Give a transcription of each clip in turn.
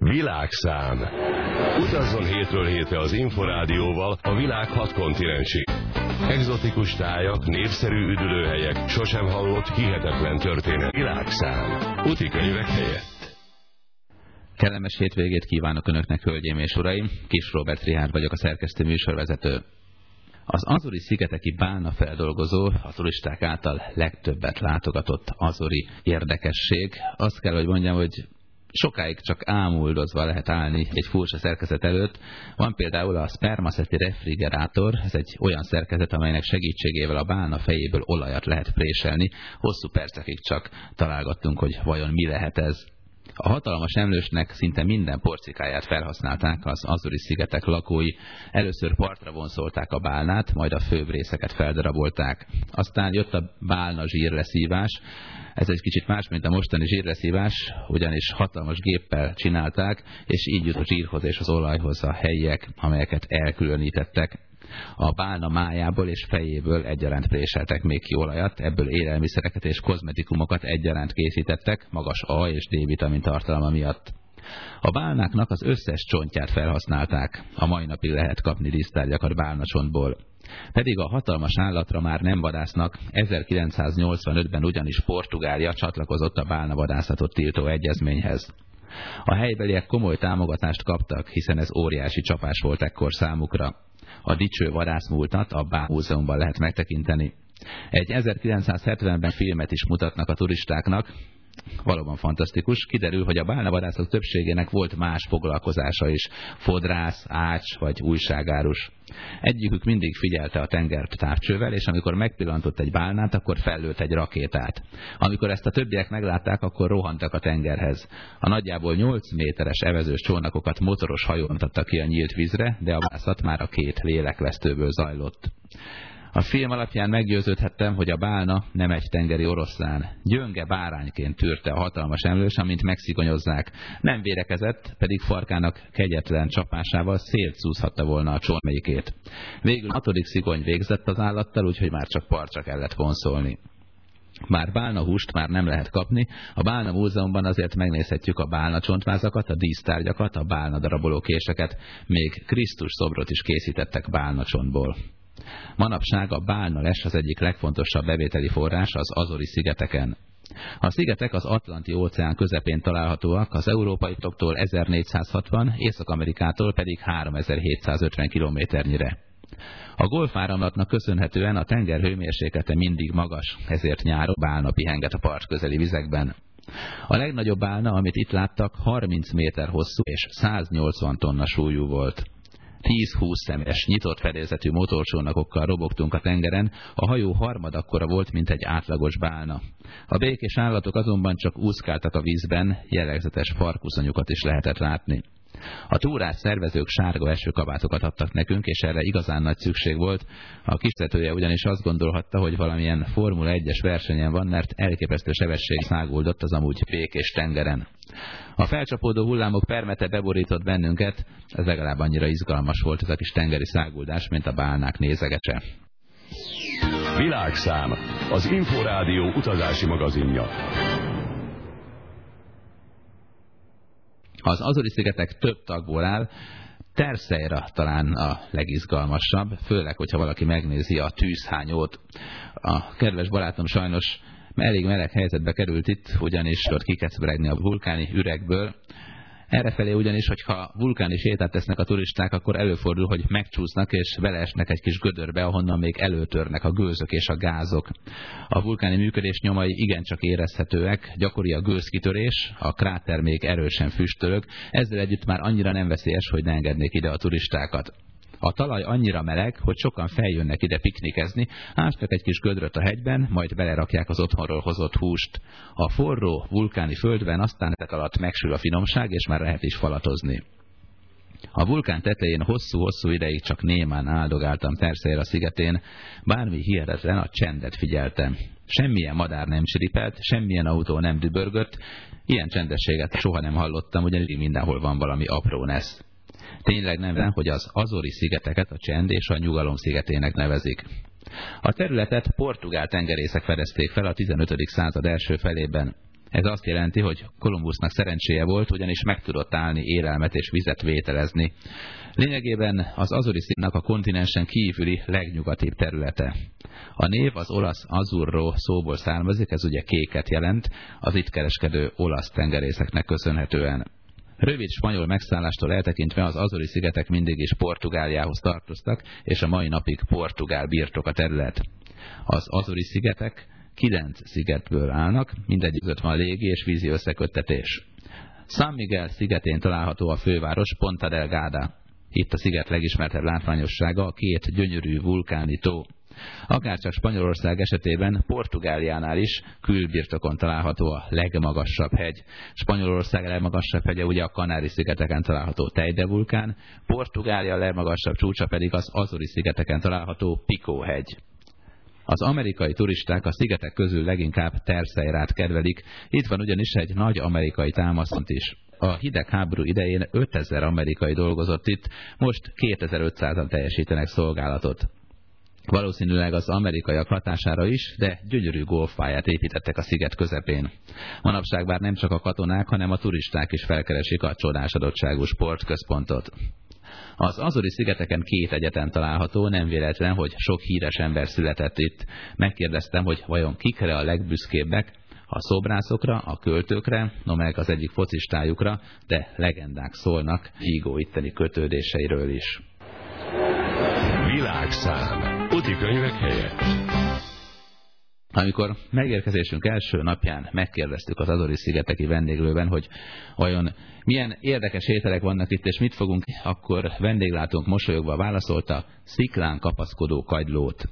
Világszám. Utazzon hétről hétre az Inforádióval a világ 6 kontinensig. Egzotikus tájak, népszerű üdülőhelyek, sosem hallott hihetetlen történet. Világszám. Utikönyvek helyett. Kellemes hétvégét kívánok Önöknek, hölgyeim és uraim! Kis Róbert Richárd vagyok, a szerkesztő műsorvezető. Az Azori-szigeteki bálnafeldolgozó a turisták által legtöbbet látogatott azori érdekesség. Azt kell, hogy mondjam, hogy sokáig csak ámuldozva lehet állni egy furcsa szerkezet előtt. Van például a Spermaceti refrigerátor, ez egy olyan szerkezet, amelynek segítségével a bálna fejéből olajat lehet préselni. Hosszú percekig csak találgattunk, hogy vajon mi lehet ez. A hatalmas emlősnek szinte minden porcikáját felhasználták az Azori-szigetek lakói. Először partra vonszolták a bálnát, majd a főbb részeket feldarabolták. Aztán jött a bálna zsírleszívás. Ez egy kicsit más, mint a mostani zsírleszívás, ugyanis hatalmas géppel csinálták, és így jut a zsírhoz és az olajhoz a helyiek, amelyeket elkülönítettek. A bálna májából és fejéből egyaránt préseltek még ki olajat, ebből élelmiszereket és kozmetikumokat egyaránt készítettek, magas A és D-vitamin tartalma miatt. A bálnáknak az összes csontját felhasználták, a mai napig lehet kapni dísztárgyakat bálnacsontból. Pedig a hatalmas állatra már nem vadásznak, 1985-ben ugyanis Portugália csatlakozott a bálnavadászatot tiltó egyezményhez. A helybeliek komoly támogatást kaptak, hiszen ez óriási csapás volt ekkor számukra. A dicső vadászmúltat a Bálna Múzeumban lehet megtekinteni. Egy 1970-ben filmet is mutatnak a turistáknak. Valóban fantasztikus. Kiderül, hogy a bálnavadászok többségének volt más foglalkozása is. Fodrász, ács vagy újságárus. Egyikük mindig figyelte a tengert távcsővel, és amikor megpillantott egy bálnát, akkor fellőtt egy rakétát. Amikor ezt a többiek meglátták, akkor rohantak a tengerhez. A nagyjából 8 méteres evezős csónakokat motoros hajón adtak ki a nyílt vízre, de a vadászat már a 2 lélekvesztőből zajlott. A film alapján meggyőződhettem, hogy a bálna nem egy tengeri oroszlán. Gyönge bárányként tűrte a hatalmas emlős, amint megszigonyozzák. Nem védekezett, pedig farkának kegyetlen csapásával szétszúzhatta volna a csonmelyikét. Végül 6. szigony végzett az állattal, úgyhogy már csak partra kellett vonszolni. Már bálnahúst már nem lehet kapni, a Bálna Múzeumban azért megnézhetjük a bálna csontvázakat, a dísztárgyakat, a bálna daraboló késeket, még Krisztus szobrot is készítettek bálnacsontból. Manapság a bálnales az egyik legfontosabb bevételi forrás az Azori-szigeteken. A szigetek az Atlanti-óceán közepén találhatóak, az európai toktól 1460, Észak-Amerikától pedig 3750 kilométernyire. A golfáramlatnak köszönhetően a tenger hőmérséklete mindig magas, ezért nyáron bálna pihenget a part közeli vizekben. A legnagyobb bálna, amit itt láttak, 30 méter hosszú és 180 tonna súlyú volt. 10-20 szemes, nyitott fedélzetű motorcsónakokkal robogtunk a tengeren, a hajó harmadakkora volt, mint egy átlagos bálna. A békés állatok azonban csak úszkáltak a vízben, jellegzetes farkuszonyukat is lehetett látni. A túrás szervezők sárga esőkabátokat adtak nekünk, és erre igazán nagy szükség volt. A kisvezetője ugyanis azt gondolhatta, hogy valamilyen Formula 1-es versenyen van, mert elképesztő sebesség száguldott az amúgy békés tengeren. A felcsapódó hullámok permete beborított bennünket, ez legalább annyira izgalmas volt ez a kis tengeri száguldás, mint a bálnák nézegese. Világszám, az Inforádió utazási magazinja. Az Azori-szigetek több tagból áll, Terceira talán a legizgalmasabb, főleg, hogyha valaki megnézi a tűzhányót. A kedves barátom sajnos elég meleg helyzetbe került itt, ugyanis ott kikecberegni a vulkáni üregből. Errefelé ugyanis, hogyha vulkáni sétát tesznek a turisták, akkor előfordul, hogy megcsúsznak és beleesnek egy kis gödörbe, ahonnan még előtörnek a gőzök és a gázok. A vulkáni működés nyomai igencsak érezhetőek, gyakori a gőzkitörés, a kráter még erősen füstölög, ezzel együtt már annyira nem veszélyes, hogy ne engednék ide a turistákat. A talaj annyira meleg, hogy sokan feljönnek ide piknikezni, ástak egy kis gödröt a hegyben, majd belerakják az otthonról hozott húst. A forró vulkáni földben aztán ezek alatt megsül a finomság, és már lehet is falatozni. A vulkán tetején hosszú-hosszú ideig csak némán áldogáltam Terceira szigetén, bármi hihetetlen, a csendet figyeltem. Semmilyen madár nem csiripelt, semmilyen autó nem dübörgött, ilyen csendességet soha nem hallottam, ugyanis mindenhol van valami apró nesz. Tényleg nem, hogy az Azori-szigeteket a csend és a nyugalom szigetének nevezik. A területet portugál tengerészek fedezték fel a 15. század első felében. Ez azt jelenti, hogy Kolumbusznak szerencséje volt, ugyanis meg tudott állni élelmet és vizet vételezni. Lényegében az Azori-szigetek a kontinensen kívüli legnyugatibb területe. A név az olasz Azzurro szóból származik, ez ugye kéket jelent, az itt kereskedő olasz tengerészeknek köszönhetően. Rövid spanyol megszállástól eltekintve az Azori-szigetek mindig is Portugáliához tartoztak, és a mai napig portugál birtok a terület. Az Azori-szigetek 9 szigetből állnak, mindegyik között van légi és vízi összeköttetés. San Miguel szigetén található a főváros, Ponta Delgada. Itt a sziget legismertebb látványossága a 2 gyönyörű vulkáni tó. Akárcsak Spanyolország esetében Portugáliánál is külbirtokon található a legmagasabb hegy. Spanyolország legmagasabb hegye ugye a Kanári-szigeteken található Teide vulkán, Portugália legmagasabb csúcsa pedig az Azori-szigeteken található Pico-hegy. Az amerikai turisták a szigetek közül leginkább Terceirát kedvelik, itt van ugyanis egy nagy amerikai támaszpont is. A hidegháború idején 5000 amerikai dolgozott itt, most 2500-an teljesítenek szolgálatot. Valószínűleg az amerikaiak hatására is, de gyönyörű golfpályát építettek a sziget közepén. Manapság bár nem csak a katonák, hanem a turisták is felkeresik a csodásadottságú sportközpontot. Az Azori-szigeteken 2 egyetem található, nem véletlen, hogy sok híres ember született itt. Megkérdeztem, hogy vajon kikre a legbüszkébbek, a szobrászokra, a költőkre, no meg az egyik focistájukra, de legendák szólnak Vigo itteni kötődéseiről is. Világszám. Útikönyvek helyett. Amikor megérkezésünk első napján megkérdeztük az Azori-szigeteki vendéglőben, hogy vajon milyen érdekes ételek vannak itt, és mit fogunk, akkor vendéglátónk mosolyogva válaszolta, sziklán kapaszkodó kagylót.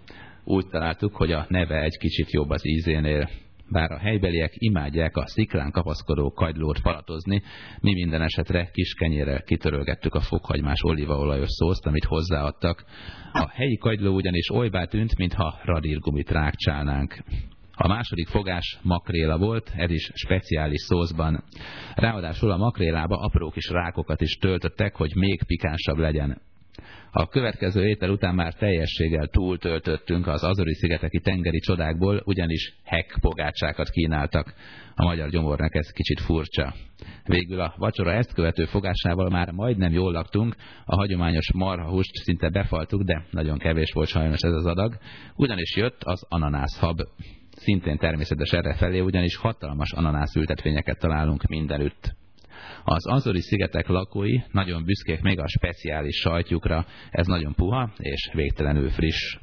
Úgy találtuk, hogy a neve egy kicsit jobb az ízénél. Bár a helybeliek imádják a sziklán kapaszkodó kagylót palatozni, mi minden esetre kis kenyérrel kitörölgettük a fokhagymás olívaolajos szószt, amit hozzáadtak. A helyi kagyló ugyanis olybá tűnt, mintha radírgumit rákcsálnánk. A második fogás makréla volt, ez is speciális szószban. Ráadásul a makrélába apró kis rákokat is töltöttek, hogy még pikánsabb legyen. A következő étel után már teljességgel túltöltöttünk az Azori-szigeteki tengeri csodákból, ugyanis hekk pogácsákat kínáltak. A magyar gyomornak ez kicsit furcsa. Végül a vacsora ezt követő fogásával már majdnem jól laktunk, a hagyományos marhahúst szinte befaltuk, de nagyon kevés volt sajnos ez az adag, ugyanis jött az ananászhab. Szintén természetes errefelé, ugyanis hatalmas ananászültetvényeket találunk mindenütt. Az Azori-szigetek lakói nagyon büszkék még a speciális sajtjukra, ez nagyon puha és végtelenül friss.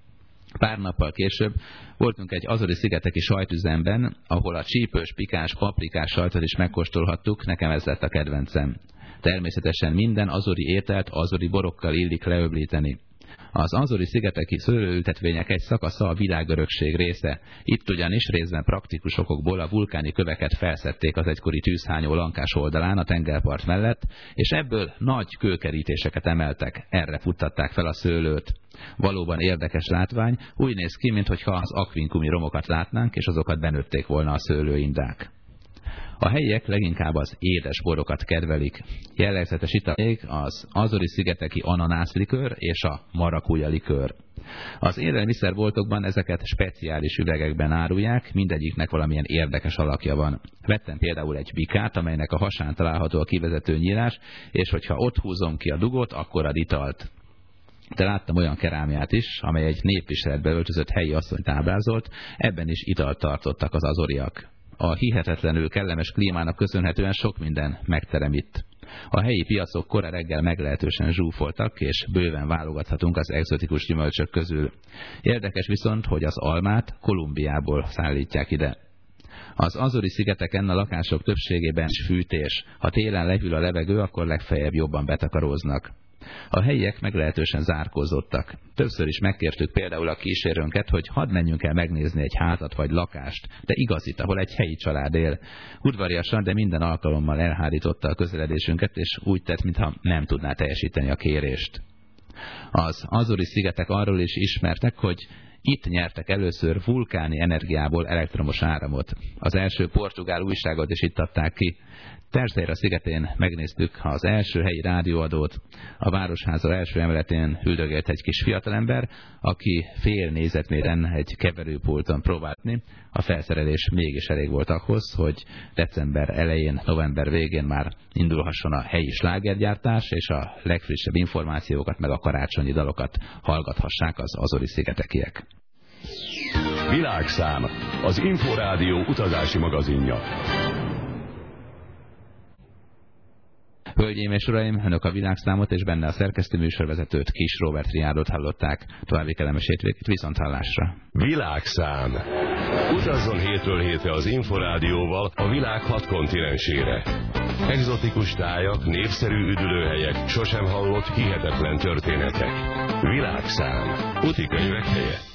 Pár nappal később voltunk egy Azori-szigeteki sajtüzemben, ahol a csípős, pikáns, paprikás sajtot is megkóstolhattuk, nekem ez lett a kedvencem. Természetesen minden azori ételt azori borokkal illik leöblíteni. Az Azori-szigeteki szőlőültetvények egy szakasza a világörökség része. Itt ugyanis részben praktikus okokból a vulkáni köveket felszedték az egykori tűzhányó lankás oldalán a tengerpart mellett, és ebből nagy kőkerítéseket emeltek, erre futtatták fel a szőlőt. Valóban érdekes látvány, úgy néz ki, mintha az akvinkumi romokat látnánk, és azokat benőtték volna a szőlőindák. A helyiek leginkább az édes borokat kedvelik. Jellegzetes ital az Azori-szigeteki ananászlikőr és a marakuja likőr. Az élelmiszerboltokban ezeket speciális üvegekben árulják, mindegyiknek valamilyen érdekes alakja van. Vettem például egy bikát, amelynek a hasán található a kivezető nyílás, és hogyha ott húzom ki a dugót, akkor ad italt. De láttam olyan kerámiát is, amely egy népviseletbe öltözött helyi asszonyt ábrázolt, ebben is italt tartottak az azoriak. A hihetetlenül kellemes klímának köszönhetően sok minden megterem itt. A helyi piacok kora reggel meglehetősen zsúfoltak, és bőven válogathatunk az egzotikus gyümölcsök közül. Érdekes viszont, hogy az almát Kolumbiából szállítják ide. Az Azori-szigeteken a lakások többségében is fűtés. Ha télen lehűl a levegő, akkor legfeljebb jobban betakaróznak. A helyiek meglehetősen zárkózottak. Többször is megkértük például a kísérőnket, hogy hadd menjünk el megnézni egy házat vagy lakást, de igazit, ahol egy helyi család él. Udvariasan, de minden alkalommal elhárította a közeledésünket, és úgy tett, mintha nem tudná teljesíteni a kérést. Az Azori-szigetek arról is ismertek, hogy Itt nyertek először vulkáni energiából elektromos áramot. Az első portugál újságot is itt adták ki. Terceira szigetén megnéztük az első helyi rádióadót. A Városháza első emeletén üldögélt egy kis fiatalember, aki fél négyzetméteren egy keverőpulton próbálni. A felszerelés mégis elég volt ahhoz, hogy december elején, november végén már indulhasson a helyi slágergyártás, és a legfrissebb információkat meg a karácsonyi dalokat hallgathassák az Azori-szigetekiek. Világszám, az Inforádió utazási magazinja. Hölgyeim és uraim, önök a Világszámot és benne a szerkesztő műsorvezetőt, Kis Róbert Rihárdot hallották. További kellemes hétvégét, viszonthallásra. Világszám. Utazzon hétről hétre az Inforádióval a világ 6 kontinensére. Egzotikus tájak, népszerű üdülőhelyek, sosem hallott hihetetlen történetek. Világszám. Útikönyvek helye.